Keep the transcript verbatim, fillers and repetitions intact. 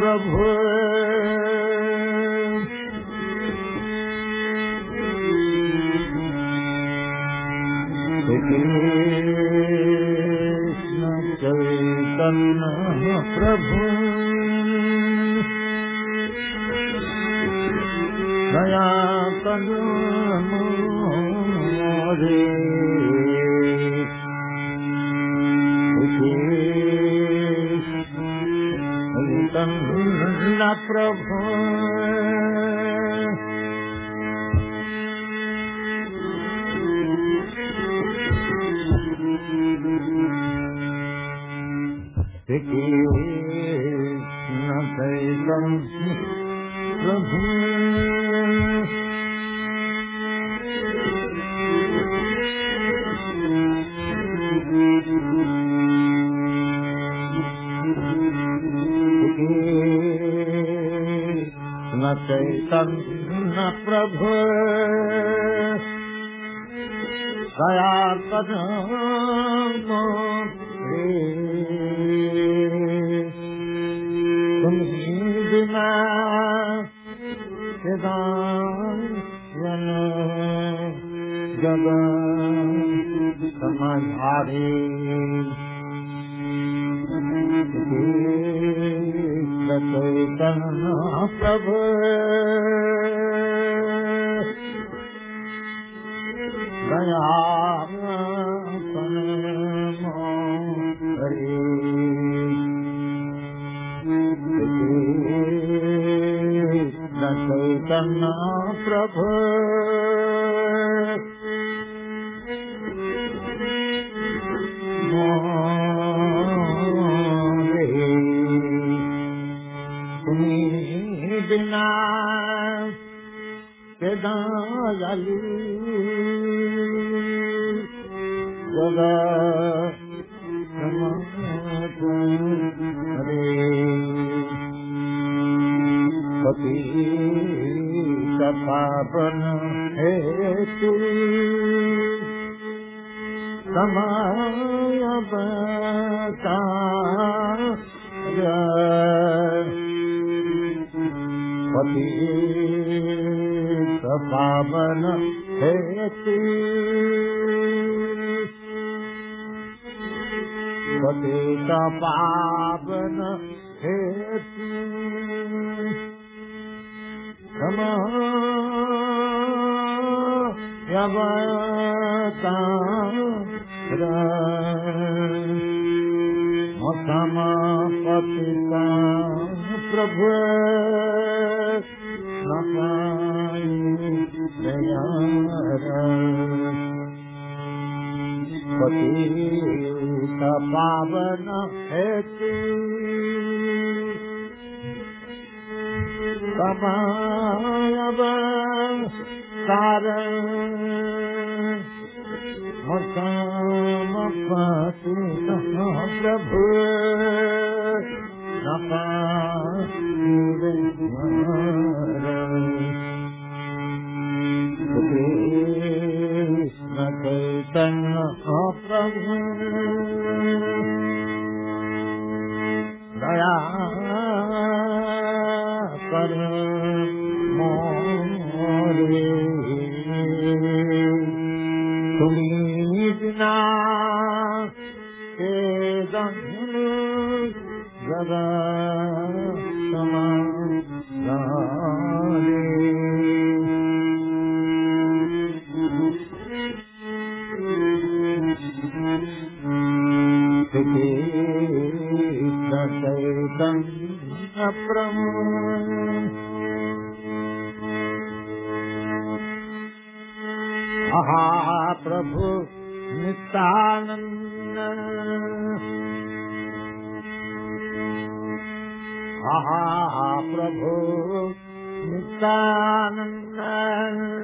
प्रभु कृष्ण चैतन्य प्रभु दया करो मोरे चैतन्य प्रभु कृष्ण चैतन्य प्रभु कृष्ण चैतन्य प्रभु दया करो तुम्हीं बिना जग समझारे चैतन्य प्रभु दया चैतन्य प्रभु तुम्हीं बिना के दयालु जगत पति पावन हेतु समय बता पति पावन हेतु पति पावन हेतु पतिता प्रभु पतिता पावन हेतु समायब कारण पतिता प्रभु कृष्ण चैतन्य प्रभु दया कर मोरे तुम्हीं बिना के दंगल जगत समारे कृष्ण चैतन्य प्रभु महाप्रभु नित्यानंद महाप्रभु नित्यानंद